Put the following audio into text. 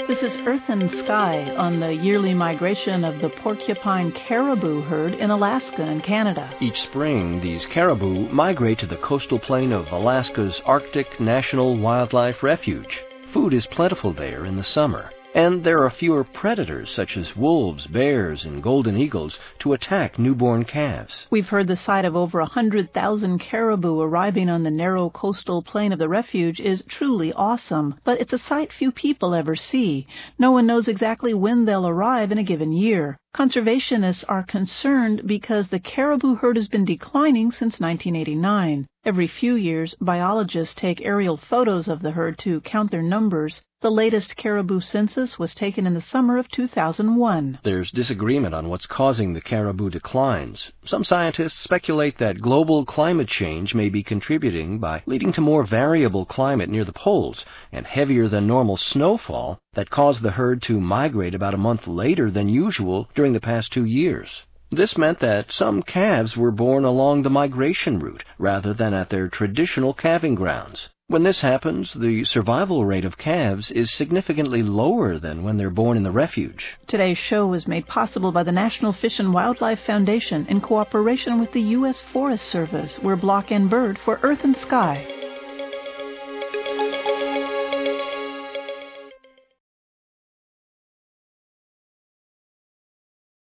This is Earth and Sky on the yearly migration of the porcupine caribou herd in Alaska and Canada. Each spring, these caribou migrate to the coastal plain of Alaska's Arctic National Wildlife Refuge. Food is plentiful there in the summer, and there are fewer predators such as wolves, bears, and golden eagles to attack newborn calves. We've heard the sight of over 100,000 caribou arriving on the narrow coastal plain of the refuge is truly awesome, but it's a sight few people ever see. No one knows exactly when they'll arrive in a given year. Conservationists are concerned because the caribou herd has been declining since 1989. Every few years, biologists take aerial photos of the herd to count their numbers. The latest caribou census was taken in the summer of 2001. There's disagreement on what's causing the caribou declines. Some scientists speculate that global climate change may be contributing by leading to more variable climate near the poles and heavier than normal snowfall that caused the herd to migrate about a month later than usual during the past 2 years. This meant that some calves were born along the migration route rather than at their traditional calving grounds. When this happens, the survival rate of calves is significantly lower than when they're born in the refuge. Today's show was made possible by the National Fish and Wildlife Foundation in cooperation with the U.S. Forest Service. We're Block and Bird for Earth and Sky.